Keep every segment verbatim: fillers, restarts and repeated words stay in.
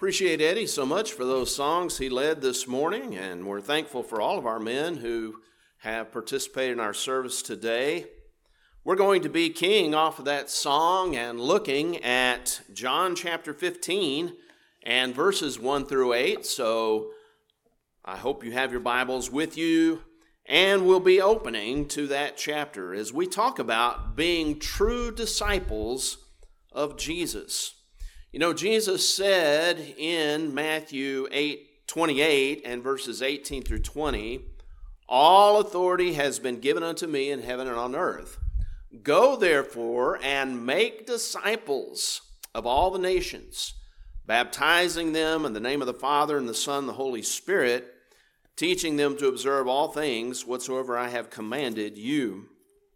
Appreciate Eddie so much for those songs he led this morning, and we're thankful for all of our men who have participated in our service today. We're going to be keying off of that song and looking at John chapter fifteen and verses one through eight. So I hope you have your Bibles with you, and we'll be opening to that chapter as we talk about being true disciples of Jesus. You know, Jesus said in Matthew eight twenty-eight and verses eighteen through twenty, "All authority has been given unto me in heaven and on earth. Go therefore and make disciples of all the nations, baptizing them in the name of the Father and the Son and the Holy Spirit, teaching them to observe all things whatsoever I have commanded you."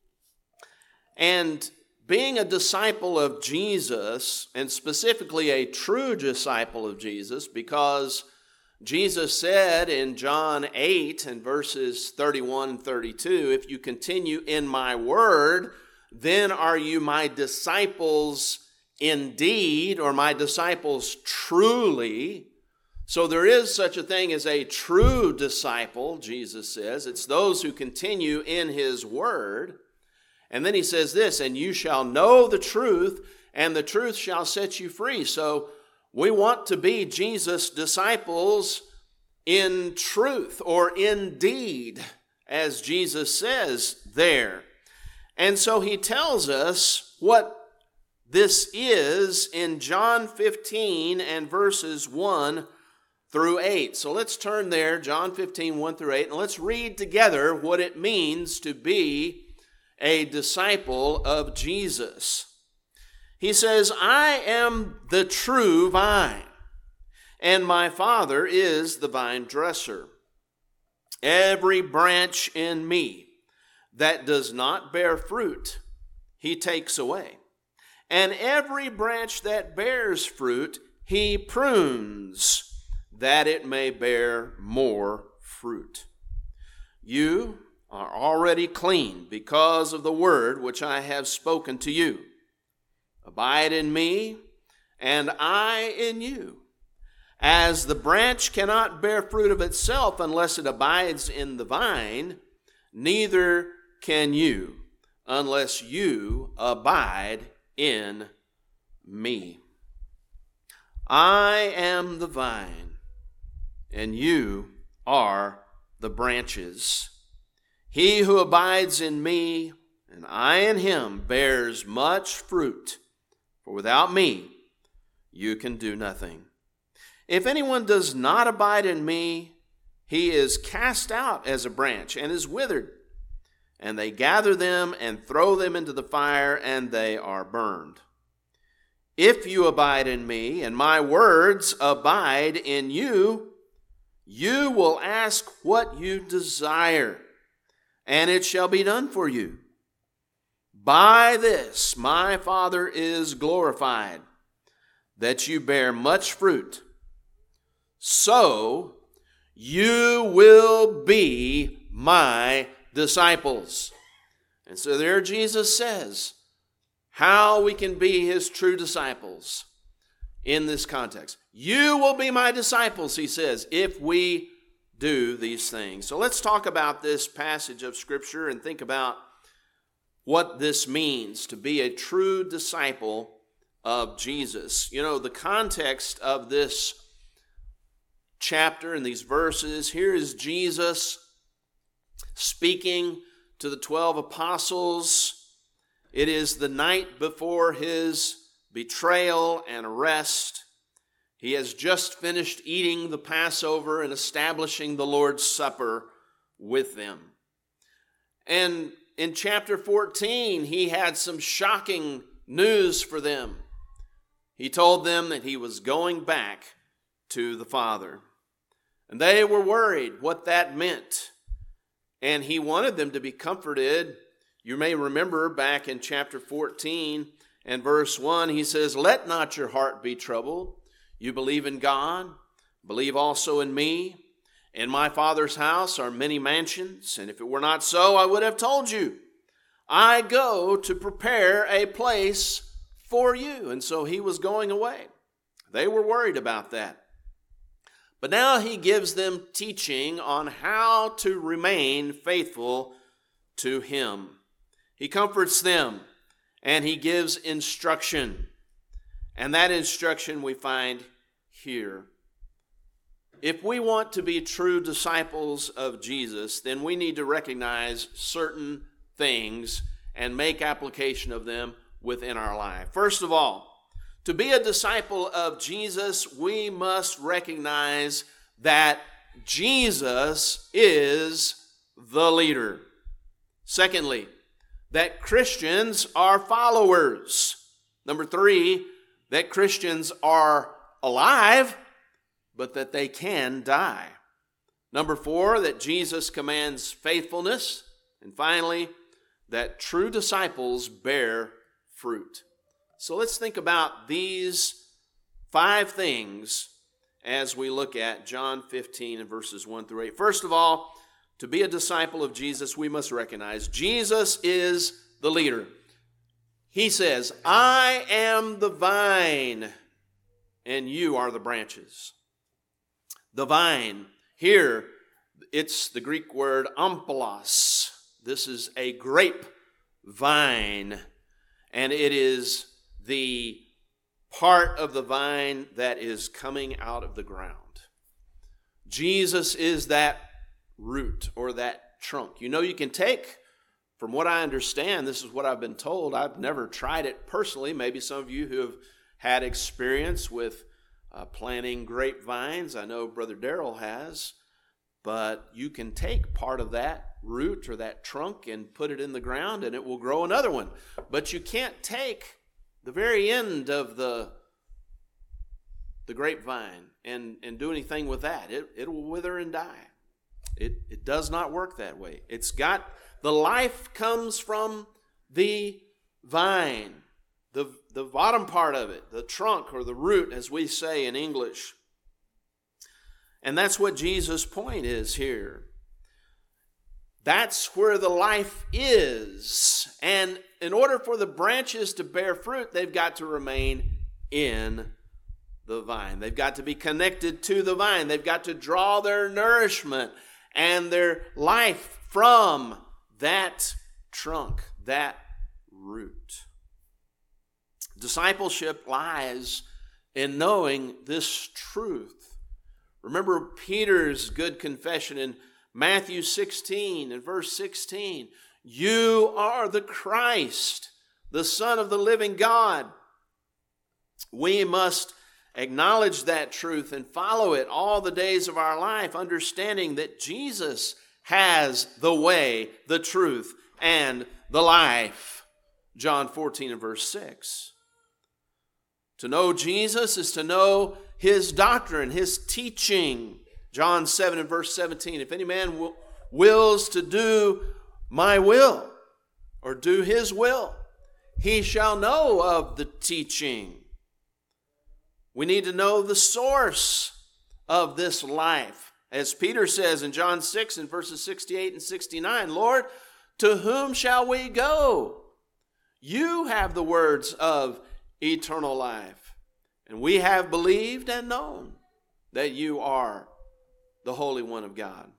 And being a disciple of Jesus, and specifically a true disciple of Jesus, because Jesus said in John eight and verses thirty-one and thirty-two, "If you continue in my word, then are you my disciples indeed," or my disciples truly. So there is such a thing as a true disciple, Jesus says. It's those who continue in his word. And then he says this, "And you shall know the truth, and the truth shall set you free." So we want to be Jesus' disciples in truth, or in deed, as Jesus says there. And so he tells us what this is in John fifteen and verses one through eight. So let's turn there, John fifteen, one through eight, and let's read together what it means to be a disciple of Jesus. He says, "I am the true vine, and my Father is the vine dresser. Every branch in me that does not bear fruit, he takes away. And every branch that bears fruit, he prunes, that it may bear more fruit. You are already clean because of the word which I have spoken to you. Abide in me, and I in you. As the branch cannot bear fruit of itself unless it abides in the vine, neither can you unless you abide in me. I am the vine, and you are the branches. He who abides in me, and I in him, bears much fruit, for without me you can do nothing. If anyone does not abide in me, he is cast out as a branch and is withered, and they gather them and throw them into the fire, and they are burned. If you abide in me, and my words abide in you, you will ask what you desire, and it shall be done for you. By this my Father is glorified, that you bear much fruit, so you will be my disciples." And so there Jesus says how we can be his true disciples in this context. You will be my disciples, he says, if we do these things. So let's talk about this passage of Scripture and think about what this means to be a true disciple of Jesus. You know, the context of this chapter and these verses, here is Jesus speaking to the twelve apostles. It is the night before his betrayal and arrest. He has just finished eating the Passover and establishing the Lord's Supper with them. And in chapter fourteen, he had some shocking news for them. He told them that he was going back to the Father. And they were worried what that meant. And he wanted them to be comforted. You may remember back in chapter fourteen and verse one, he says, "Let not your heart be troubled. You believe in God, believe also in me. In my Father's house are many mansions, and if it were not so, I would have told you. I go to prepare a place for you." And so he was going away. They were worried about that. But now he gives them teaching on how to remain faithful to him. He comforts them and he gives instruction. And that instruction we find here. If we want to be true disciples of Jesus, then we need to recognize certain things and make application of them within our life. First of all, to be a disciple of Jesus, we must recognize that Jesus is the leader. Secondly, that Christians are followers. Number three, that Christians are alive, but that they can die. Number four, that Jesus commands faithfulness. And finally, that true disciples bear fruit. So let's think about these five things as we look at John fifteen and verses one through eight. First of all, to be a disciple of Jesus, we must recognize Jesus is the leader. He says, I am the vine, and you are the branches. The vine, here, it's the Greek word amphilos. This is a grape vine, and it is the part of the vine that is coming out of the ground. Jesus is that root or that trunk. You know, you can take, from what I understand, this is what I've been told. I've never tried it personally. Maybe some of you who have had experience with uh, planting grapevines. I know Brother Darrell has. But you can take part of that root or that trunk and put it in the ground and it will grow another one. But you can't take the very end of the, the grapevine and, and do anything with that. It, it will wither and die. It, it does not work that way. It's got, the life comes from the vine, the, the bottom part of it, the trunk or the root, as we say in English. And that's what Jesus' point is here. That's where the life is. And in order for the branches to bear fruit, they've got to remain in the vine. They've got to be connected to the vine. They've got to draw their nourishment and their life from that trunk, that root. Discipleship lies in knowing this truth. Remember Peter's good confession in Matthew sixteen and verse sixteen. You are the Christ, the Son of the living God. We must acknowledge that truth and follow it all the days of our life, understanding that Jesus has the way, the truth, and the life. John fourteen and verse six. To know Jesus is to know his doctrine, his teaching. John seven and verse seventeen. If any man will, wills to do my will, or do his will, he shall know of the teaching. We need to know the source of this life. As Peter says in John six and verses sixty-eight and sixty-nine, Lord, to whom shall we go? You have the words of eternal life. And we have believed and known that you are the Holy One of God.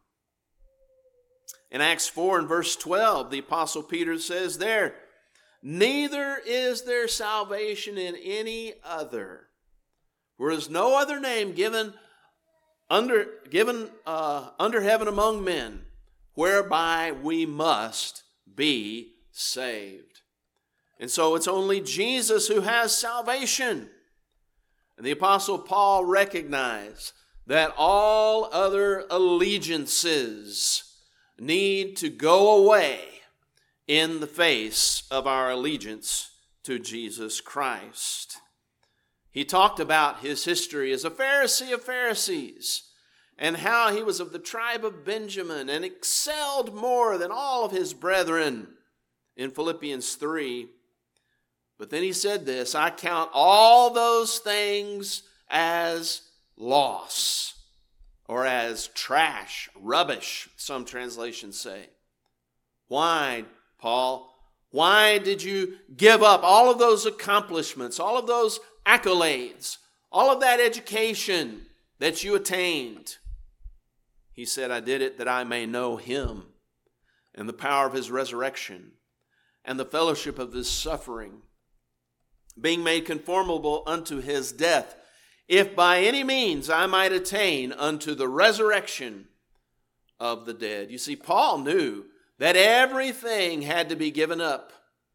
In Acts four and verse twelve, the Apostle Peter says there, neither is there salvation in any other. For there is no other name given under, given, uh, under heaven among men whereby we must be saved. And so it's only Jesus who has salvation. And the Apostle Paul recognized that all other allegiances need to go away in the face of our allegiance to Jesus Christ. He talked about his history as a Pharisee of Pharisees and how he was of the tribe of Benjamin and excelled more than all of his brethren in Philippians three. But then he said this, I count all those things as loss, or as trash, rubbish, some translations say. Why, Paul? Why did you give up all of those accomplishments, all of those accolades, all of that education that you attained. He said, I did it that I may know him and the power of his resurrection and the fellowship of his suffering, being made conformable unto his death, if by any means I might attain unto the resurrection of the dead. You see, Paul knew that everything had to be given up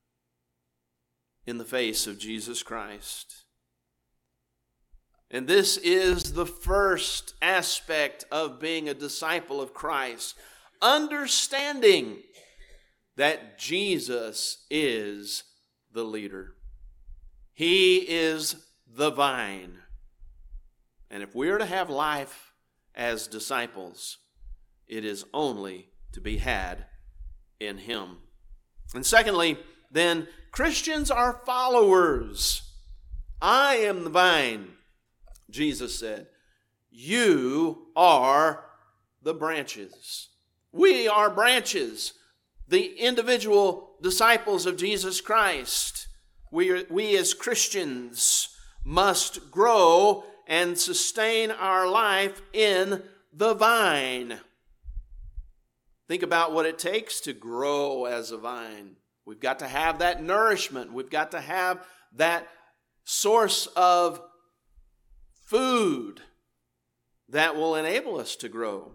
in the face of Jesus Christ. And this is the first aspect of being a disciple of Christ, understanding that Jesus is the leader. He is the vine. And if we are to have life as disciples, it is only to be had in him. And secondly, then, Christians are followers. I am the vine, Jesus said. You are the branches. We are branches, the individual disciples of Jesus Christ. We, are, we as Christians must grow and sustain our life in the vine. Think about what it takes to grow as a vine. We've got to have that nourishment. We've got to have that source of food that will enable us to grow.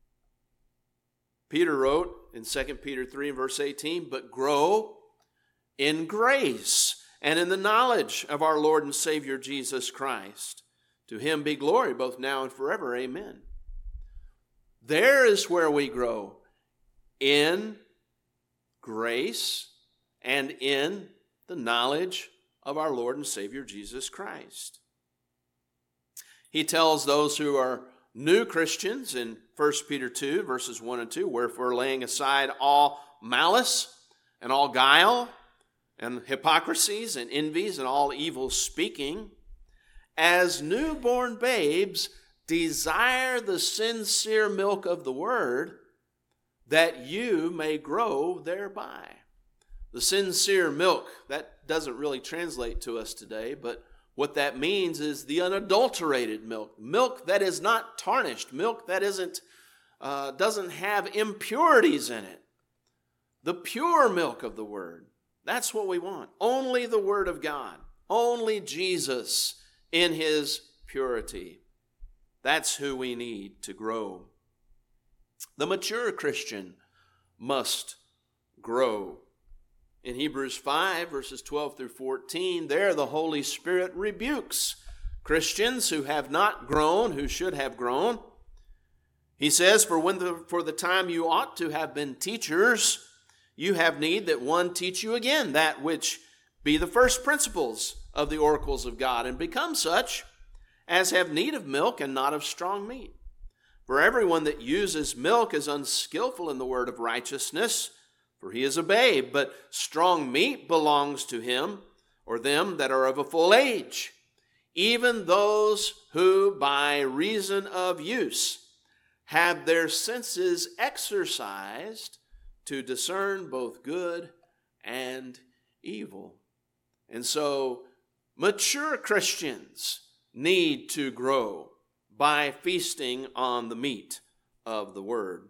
Peter wrote in Second Peter three, verse eighteen, but grow in grace and in the knowledge of our Lord and Savior Jesus Christ. To him be glory both now and forever. Amen. There is where we grow, in grace and in the knowledge of our Lord and Savior Jesus Christ. He tells those who are new Christians in First Peter two, verses one and two, wherefore laying aside all malice and all guile and hypocrisies and envies and all evil speaking, as newborn babes desire the sincere milk of the word, that you may grow thereby. The sincere milk, that doesn't really translate to us today, but what that means is the unadulterated milk. Milk that is not tarnished. Milk that isn't, uh, doesn't have impurities in it. The pure milk of the word. That's what we want. Only the word of God. Only Jesus in his purity. That's who we need to grow. The mature Christian must grow. In Hebrews five, verses twelve through fourteen, there the Holy Spirit rebukes Christians who have not grown, who should have grown. He says, for when the, for the time you ought to have been teachers, you have need that one teach you again that which be the first principles of the oracles of God, and become such as have need of milk and not of strong meat. For everyone that uses milk is unskillful in the word of righteousness, for he is a babe, but strong meat belongs to him, or them that are of a full age, even those who by reason of use have their senses exercised to discern both good and evil. And so, mature Christians need to grow by feasting on the meat of the word.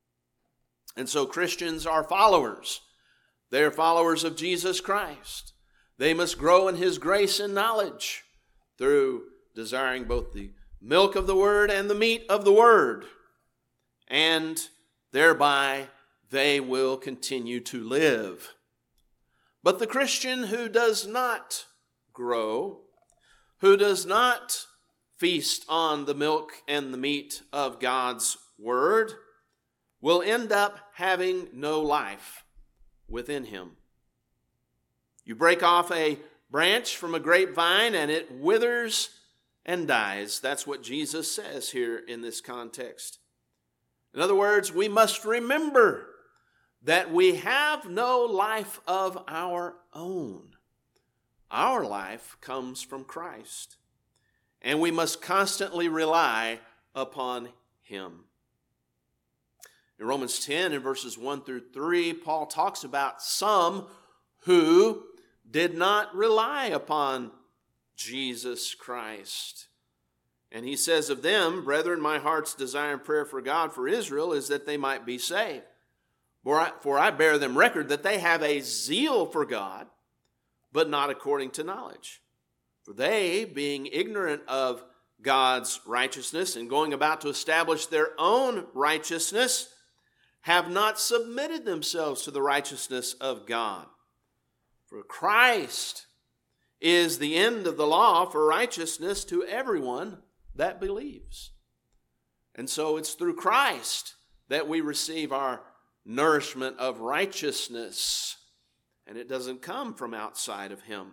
And so Christians are followers. They are followers of Jesus Christ. They must grow in his grace and knowledge through desiring both the milk of the word and the meat of the word. And thereby they will continue to live. But the Christian who does not grow, who does not feast on the milk and the meat of God's word, will end up having no life within him. You break off a branch from a grapevine and it withers and dies. That's what Jesus says here in this context. In other words, we must remember that we have no life of our own. Our life comes from Christ, and we must constantly rely upon him. In Romans ten, in verses one through three, Paul talks about some who did not rely upon Jesus Christ. And he says of them, brethren, my heart's desire and prayer for God for Israel is that they might be saved. For I, for I bear them record that they have a zeal for God, but not according to knowledge. For they, being ignorant of God's righteousness and going about to establish their own righteousness, have not submitted themselves to the righteousness of God. For Christ is the end of the law for righteousness to everyone that believes. And so it's through Christ that we receive our nourishment of righteousness, and it doesn't come from outside of him.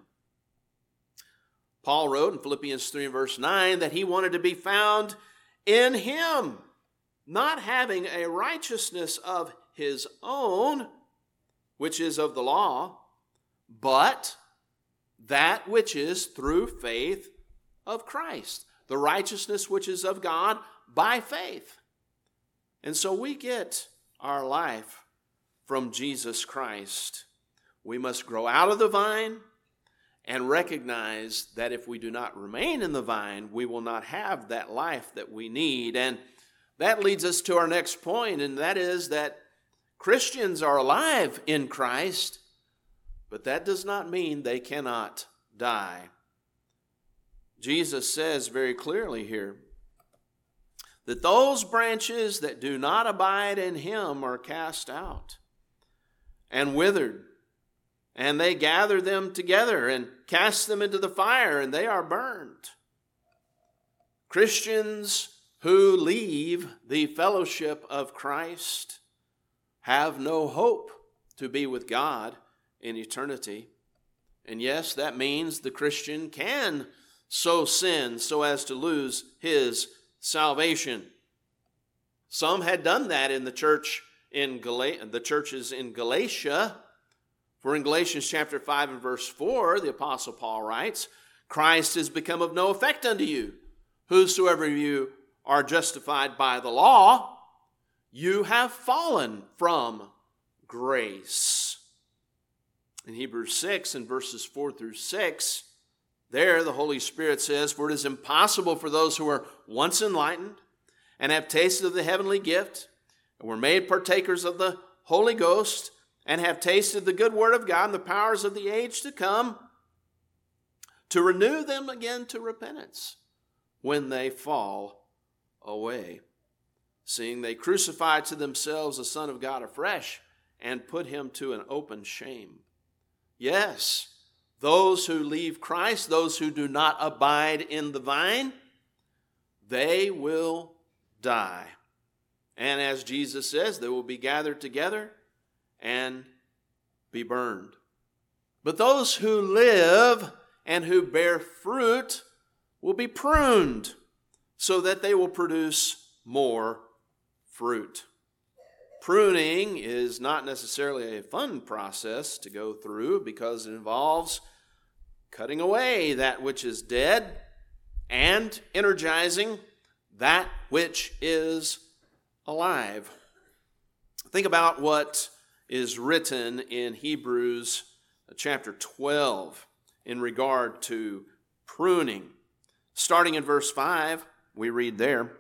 Paul wrote in Philippians three and verse nine that he wanted to be found in him, not having a righteousness of his own, which is of the law, but that which is through faith of Christ, the righteousness which is of God by faith. And so we get our life from Jesus Christ. We must grow out of the vine and recognize that if we do not remain in the vine, we will not have that life that we need. And that leads us to our next point, and that is that Christians are alive in Christ, but that does not mean they cannot die. Jesus says very clearly here that those branches that do not abide in him are cast out and withered, and they gather them together and cast them into the fire, and they are burned. Christians who leave the fellowship of Christ have no hope to be with God in eternity. And yes, that means the Christian can so sin so as to lose his salvation. Some had done that in the church in Gal- the churches in Galatia. For in Galatians chapter five and verse four, the Apostle Paul writes, Christ has become of no effect unto you. Whosoever you are justified by the law, you have fallen from grace. In Hebrews six and verses four through six, there the Holy Spirit says, for it is impossible for those who are once enlightened and have tasted of the heavenly gift and were made partakers of the Holy Ghost and have tasted the good word of God and the powers of the age to come, to renew them again to repentance when they fall away, seeing they crucify to themselves the Son of God afresh and put him to an open shame. Yes, those who leave Christ, those who do not abide in the vine, they will die. And as Jesus says, they will be gathered together and be burned. But those who live and who bear fruit will be pruned so that they will produce more fruit. Pruning is not necessarily a fun process to go through because it involves cutting away that which is dead and energizing that which is alive. Think about what is written in Hebrews chapter twelve in regard to pruning. Starting in verse five, we read there,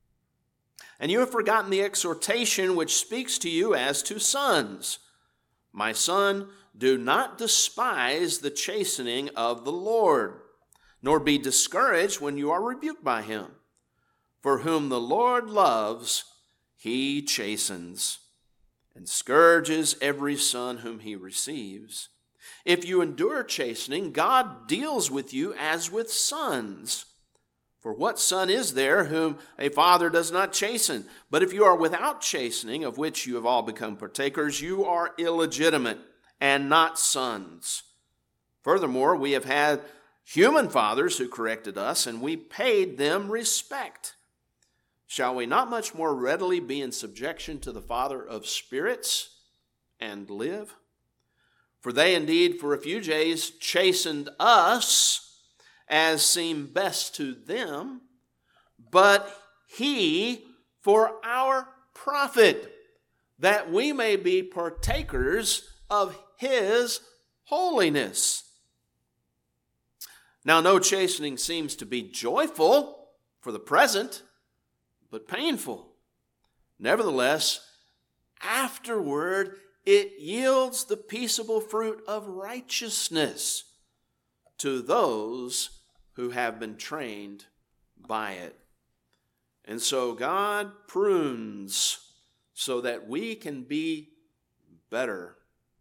and you have forgotten the exhortation which speaks to you as to sons. My son, do not despise the chastening of the Lord, nor be discouraged when you are rebuked by him. For whom the Lord loves, he chastens, and scourges every son whom he receives. If you endure chastening, God deals with you as with sons. For what son is there whom a father does not chasten? But if you are without chastening, of which you have all become partakers, you are illegitimate and not sons. Furthermore, we have had human fathers who corrected us, and we paid them respect. Shall we not much more readily be in subjection to the Father of spirits and live? For they indeed for a few days chastened us, as seemed best to them, but he for our profit, that we may be partakers of his holiness. Now, no chastening seems to be joyful for the present, but painful. Nevertheless, afterward it yields the peaceable fruit of righteousness to those who have been trained by it. And so God prunes so that we can be better.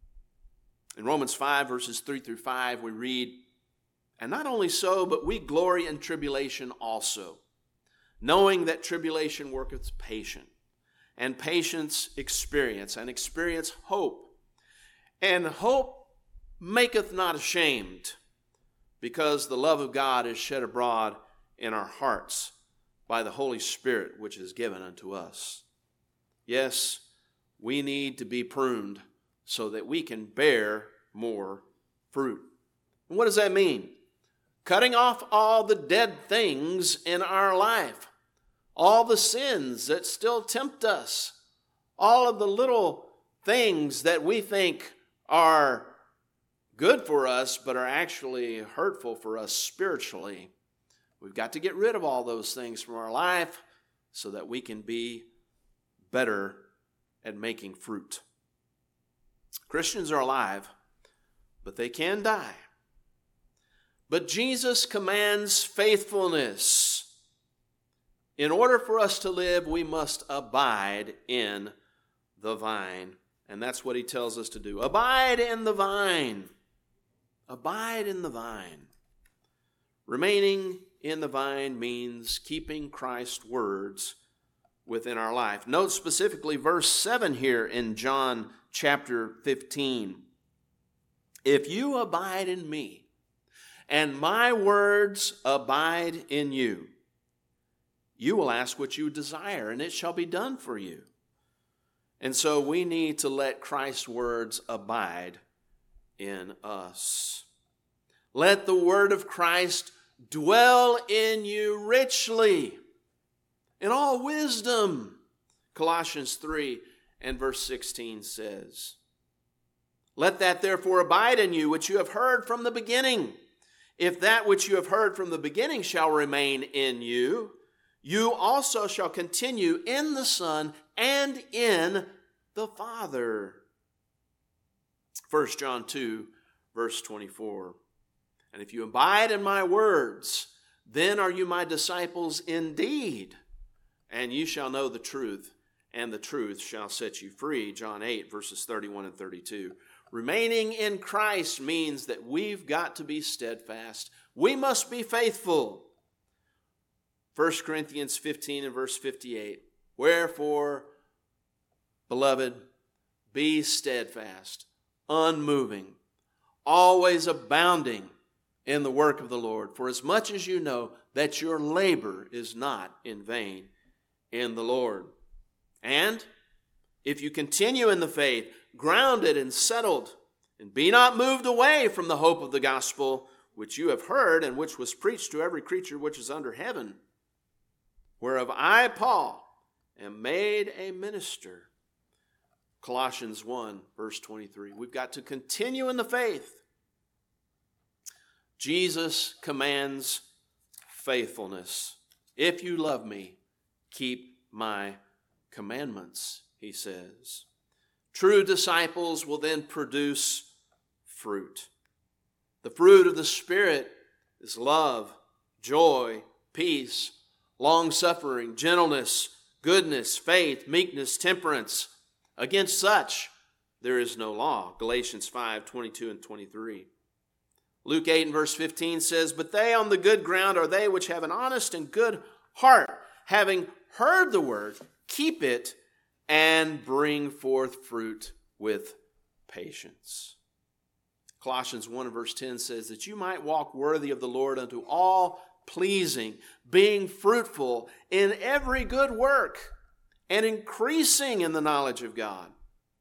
In Romans five, verses three through five, we read, "And not only so, but we glory in tribulation also, knowing that tribulation worketh patience, and patience experience, and experience hope. And hope maketh not ashamed, because the love of God is shed abroad in our hearts by the Holy Spirit, which is given unto us." Yes, we need to be pruned so that we can bear more fruit. And what does that mean? Cutting off all the dead things in our life, all the sins that still tempt us, all of the little things that we think are good for us but are actually hurtful for us spiritually. We've got to get rid of all those things from our life so that we can be better at making fruit. Christians are alive, but they can die. But Jesus commands faithfulness. In order for us to live, we must abide in the vine. And that's what he tells us to do. Abide in the vine. Abide in the vine. Remaining in the vine means keeping Christ's words within our life. Note specifically verse seven here in John chapter fifteen. "If you abide in me, and my words abide in you, you will ask what you desire, and it shall be done for you." And so we need to let Christ's words abide in us. Let the word of Christ dwell in you richly, in all wisdom. Colossians three and verse sixteen says, "Let that therefore abide in you, which you have heard from the beginning. If that which you have heard from the beginning shall remain in you, you also shall continue in the Son and in the Father." First John two, verse twenty-four. "And if you abide in my words, then are you my disciples indeed, and you shall know the truth, and the truth shall set you free." John eight, verses thirty-one and thirty-two. Remaining in Christ means that we've got to be steadfast. We must be faithful. First Corinthians fifteen and verse fifty-eight. "Wherefore, beloved, be steadfast, unmoving, always abounding in the work of the Lord, for as much as you know that your labor is not in vain in the Lord. And if you continue in the faith, grounded and settled, and be not moved away from the hope of the gospel, which you have heard, and which was preached to every creature which is under heaven, whereof I, Paul, am made a minister." Colossians one, verse twenty-three. We've got to continue in the faith. Jesus commands faithfulness. "If you love me, keep my commandments," he says. True disciples will then produce fruit. The fruit of the Spirit is love, joy, peace, long-suffering, gentleness, goodness, faith, meekness, temperance. Against such there is no law. Galatians five, twenty-two and twenty-three. Luke eight and verse fifteen says, "But they on the good ground are they which have an honest and good heart, having heard the word, keep it, and bring forth fruit with patience." Colossians one and verse ten says that you might walk worthy of the Lord unto all pleasing, being fruitful in every good work, and increasing in the knowledge of God.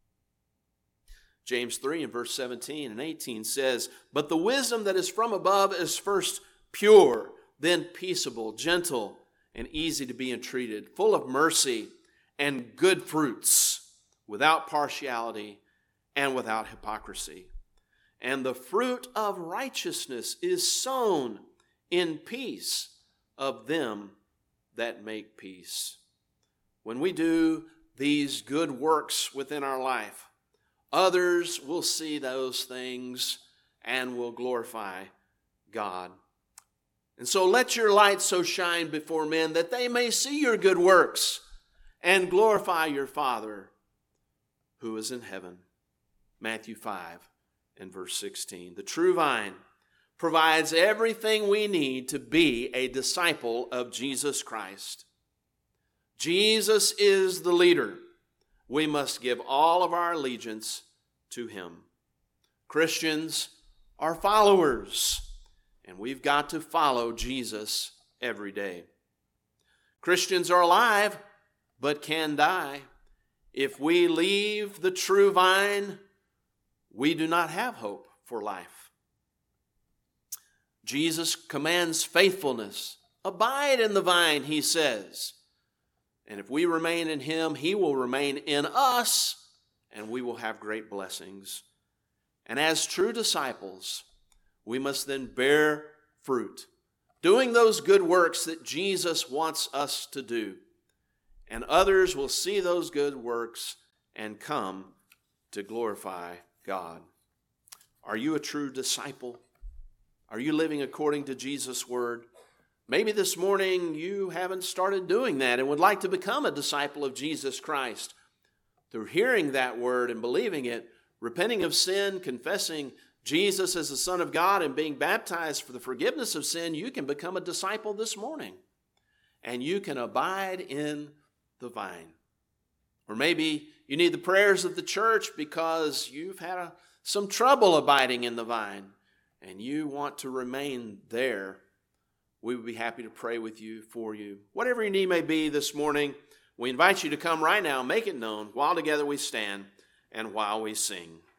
James three and verse seventeen and eighteen says, "But the wisdom that is from above is first pure, then peaceable, gentle, and easy to be entreated, full of mercy and good fruits, without partiality and without hypocrisy." and the fruit of righteousness is sown in peace of them that make peace. When we do these good works within our life, others will see those things and will glorify God. And so let your light so shine before men that they may see your good works and glorify your Father who is in heaven. Matthew five and verse sixteen. The true vine provides everything we need to be a disciple of Jesus Christ. Jesus is the leader. We must give all of our allegiance to him. Christians are followers, and we've got to follow Jesus every day. Christians are alive, but can die. If we leave the true vine, we do not have hope for life. Jesus commands faithfulness. Abide in the vine, he says. And if we remain in him, he will remain in us, and we will have great blessings. And as true disciples, we must then bear fruit, doing those good works that Jesus wants us to do. And others will see those good works and come to glorify God. Are you a true disciple? Are you living according to Jesus' word? Maybe this morning you haven't started doing that and would like to become a disciple of Jesus Christ. Through hearing that word and believing it, repenting of sin, confessing Jesus as the Son of God, and being baptized for the forgiveness of sin, you can become a disciple this morning. And you can abide in the vine. Or maybe you need the prayers of the church because you've had a, some trouble abiding in the vine and you want to remain there. We would be happy to pray with you, for you. Whatever your need may be this morning, we invite you to come right now, make it known while together we stand and while we sing.